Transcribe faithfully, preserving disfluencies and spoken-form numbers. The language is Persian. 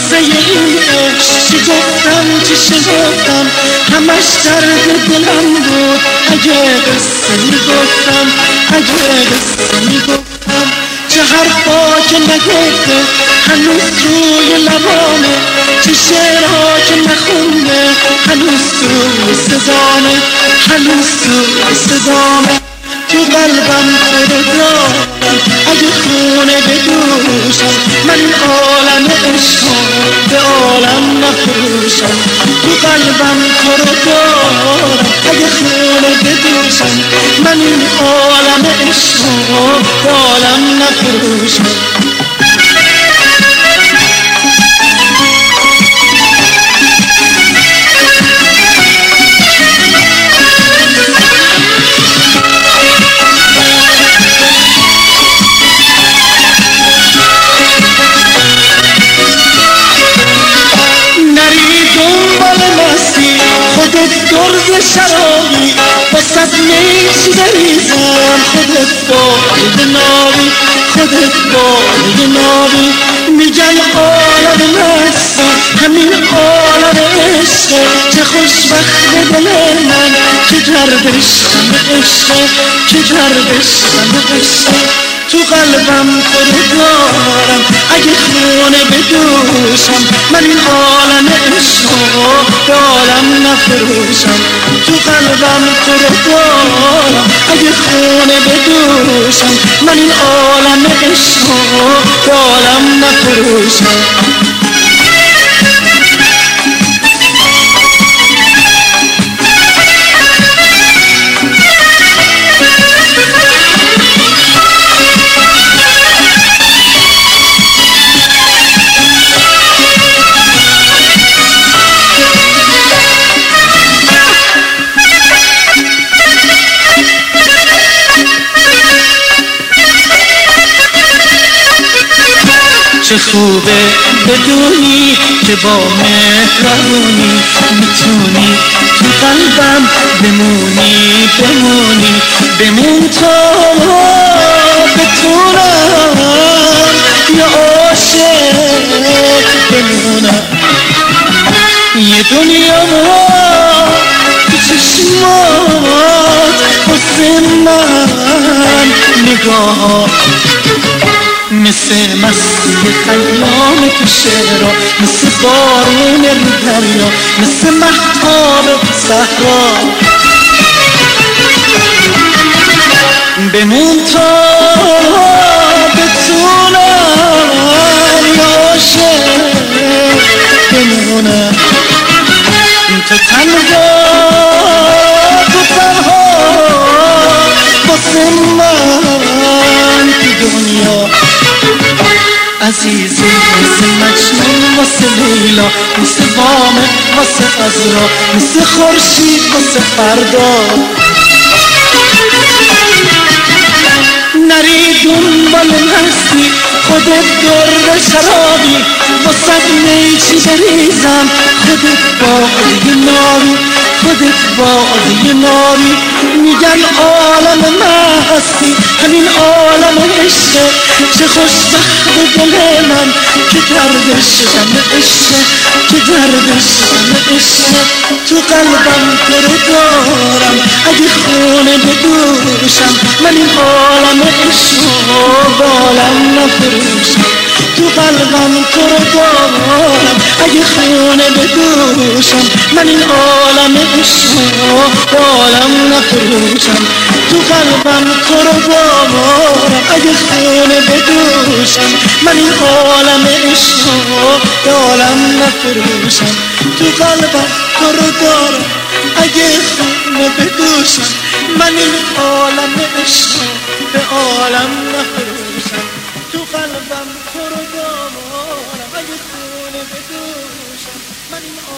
واسه این عشق چی گفتم چی شنفتم همش درد دلم بود اگه قصه میگفتم اگه قصه میگفتم چه حرفا که نگفته هنوز توی لبانه چه شعرها که نخونده هنوز توی صدامه هنوز توی صدامه تو قلبم تو دارم اگه خونه بدوشم من این عالم عشقا به عالم نفروشم تو قلبم تو دارم اگه خونه بدوشم من این عالم عشقا به عالم نفروشم درد شرابی واسد میچی بریزم خودت باید نابی خودت باید نابی میگن عالم مستی همین عالم عشقه چه خوشبخت دل من که کردش همه عشقه که کردش همه عشقه تو قلبم تو دارم اگه خونه بدوشم من این عالم عشقا به عالم نفروشم تو قلبم تو دارم اگه خونه بدوشم من این عالم عشقا به عالم نفروشم چه خوبه بدونی که با مهربونی میتونی تو قلبم بمونی بمونی بمون تا بتونم یا عاشق بمونم یه دنیا تو چشمات واسه من نگاه مثل مستی خیام تو شعرها مثل بارون رو دریا مثل مهتاب صحرا بمون تا بتونم یا عاشق بمونم تو تنها تو تنها واسه من تو دنیا عزیزی مثل مجنون واسه لیلا مثل بام واسه عذرا مثل خورشید واسه فردا نری دنبال مستی خودت در شرابی واسه میچی بریزم خودت باقی ناری خودت باقی ناری میگن عالم مستی همین عالم عشقه چه خوشبخت دل من که دردش همه عشقه که دردش همه عشقه تو قلبم تو دارم اگه خونه بدوشم من این عالم عشقا به عالم نفروشم تو قلبم تو دارم اگه خونه بدوشم من این عالم عشقا به عالم نفروشم تو قلبم تو دارم اگه خونه بدوشم من این عالم عشقا به عالم نفروشم تو قلبم تو دارم اگه خونه بدوشم من این عالم عشقا به عالم نفروشم تو قلبم تو دارم اگه خونه بدوشم من این